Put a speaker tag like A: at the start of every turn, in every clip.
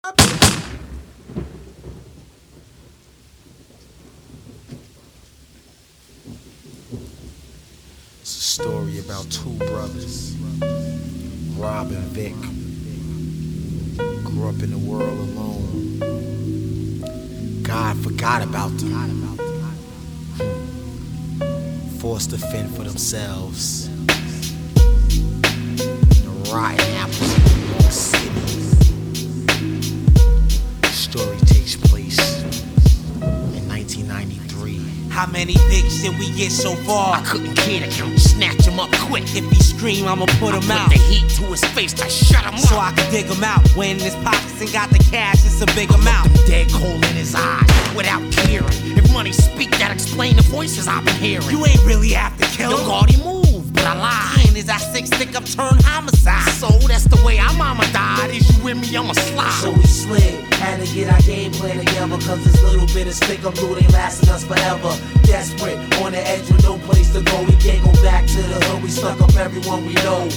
A: It's a story about two brothers, Rob and Vic. Grew up in the world alone. God forgot about them. Forced to fend for themselves. The rotten apples of New York City. The story takes place in 1993.
B: How many dicks did we get so far?
C: I couldn't care to count, snatch him up quick.
B: If he scream, I'ma put him out.
C: Put the heat to his face, I shut him
B: So
C: up.
B: I can dig him out. When his pockets and got the cash, it's a big amount.
C: Dead cold in his eyes, without caring. If money speak, that explain the voices I've been hearing.
B: You ain't really have to kill
C: Yo,
B: him.
C: Gardy move, but I lied.
B: And is that six stick up turn homicide?
C: So that's the way our mama died. Is you with me, I'ma slide.
D: So we slid, had to get our game plan together. Cause this little bit of stick up loot ain't lasting us forever. Desperate, on the edge with no place to go. We can't go back to the hood, we stuck up everyone we know.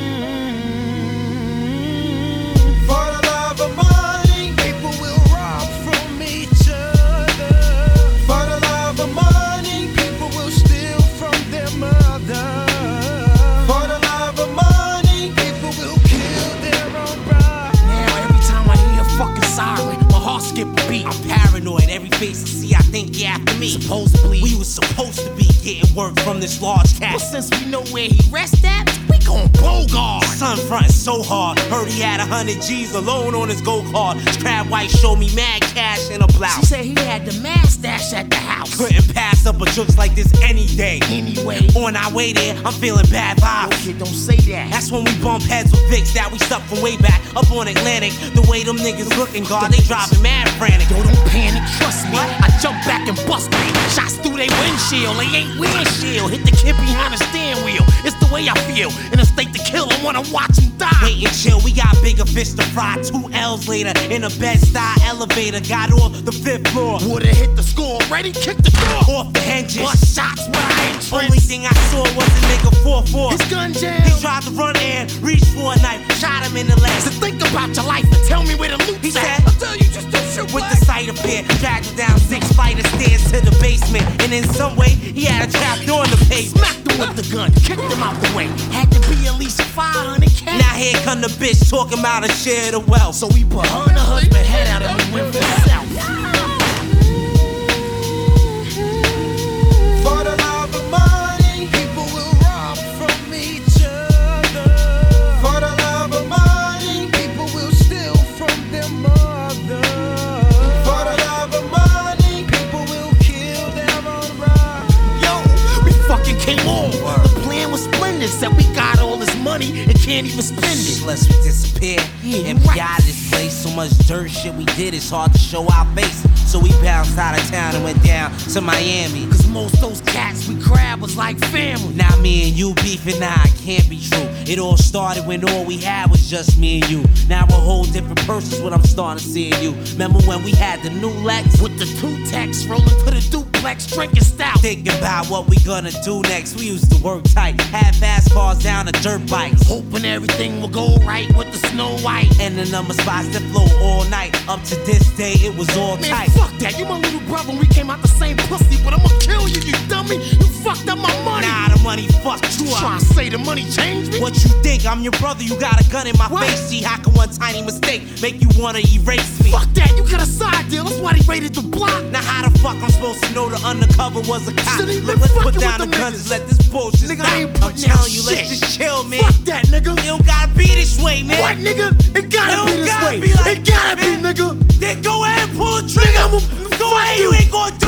E: For the love of money, people will rob from each other. For the love of money, people will steal from their mother. For the love of money, people will kill their own bride.
C: Now every time I hear a fucking siren, my heart skip a beat.
B: I'm paranoid. Every face I see, I think you after me.
C: Supposedly,
B: We was supposed to be getting work from this large cat.
C: but since we know where he rest at, we gon' bogart.
B: Sun frontin' so hard. Heard he had 100 G's alone on his go card. Crab White showed me mad cash in a
C: She
B: blouse.
C: said he had the mad stash at the house.
B: Couldn't pass up a jokes like this any day.
C: Anyway,
B: On our way there, I'm feeling bad
C: yo,
B: vibes.
C: kid, don't say that.
B: That's when we bump heads with Vicks that we stuck from way back up on Atlantic. The way them niggas looking, God, they driving mad frantic.
C: Yo, don't panic, trust me. I jump back and bust me. Shots through they windshield, they ain't windshield. Hit the kid behind the steering wheel. It's the way I feel. In a state to kill, I wanna watch him die.
B: Wait and chill, we got bigger fish to fry. 2 L's later in a Bed-Stuy elevator. Got off the 5th floor.
C: Would've hit the score already, kicked the door.
B: Off the hinges.
C: Bust shots when I ain't
B: Only thing I saw was a nigga 4-4.
C: His gun
B: He
C: jam.
B: tried to run and reach for a knife. Shot him in the leg.
C: So think about your life and tell me where the loot's
B: He
C: at.
B: said,
C: I'll tell you just don't shoot
B: with
C: back.
B: the sight of fear, dragged him down 6 flight of stairs to the basement. And in some way, he had a trap door in the pavement.
C: Smacked him with the gun, kicked him out the way. Had to be at least 500K.
B: Now here come the bitch talking about a share of the wealth.
C: So we put her and her husband head out and we went for self.
E: For the love of money, people will rob from each other. For the love of money, people will steal from their mother. For the love of money, people will kill their own bride.
C: Yo, we fucking came on. The plan was splendid. Said we got all this money and can't even spend it.
B: Unless we disappear
C: Yeah,
B: and we
C: right.
B: out of this place. So much dirt shit we did, it's hard to show our face. So we bounced out of town and went down to Miami.
C: Cause most those cats we grabbed was like family.
B: Now me and you beefing, nah, it can't be true. It all started when all we had was just me and you. Now a whole different person's what I'm starting to see in you. Remember when we had the new Lex?
C: With the 2 techs rolling to the duplex, drinking stout.
B: Thinking about what we gonna do next. We used to work tight, had fast cars down to dirt bikes.
C: Hoping everything will go right with the Snow White.
B: And the number spots that flow all night. Up to this day, it was all
C: Man,
B: tight.
C: fuck that. You my little brother. We came out the same pussy, but I'ma kill you, you dummy. You fucked up my money.
B: Nah, the money fucked you up.
C: Trying to say the money changed me?
B: What you think? I'm your brother, you got a gun in my
C: What?
B: face. See, how can one tiny mistake make you wanna erase me?
C: Fuck that. You got a side deal. That's why they raided the block.
B: Now how the fuck I'm supposed to know the undercover was a cop?
C: Shouldn't even
B: Look, let's put
C: fucking
B: down the
C: with them
B: guns and
C: niggas.
B: let this bullshit
C: Nigga,
B: stop.
C: I ain't
B: I'm
C: putting down
B: telling you,
C: shit.
B: let's just chill, man.
C: Fuck that, nigga.
B: It don't gotta be this way, man.
C: What, nigga? It gotta
B: It
C: be
B: don't
C: this
B: gotta
C: way.
B: be like
C: It gotta
B: that,
C: be,
B: man.
C: nigga.
B: Then go ahead and pull the trigger.
C: Nigga,
B: Go ahead, you ain't gonna do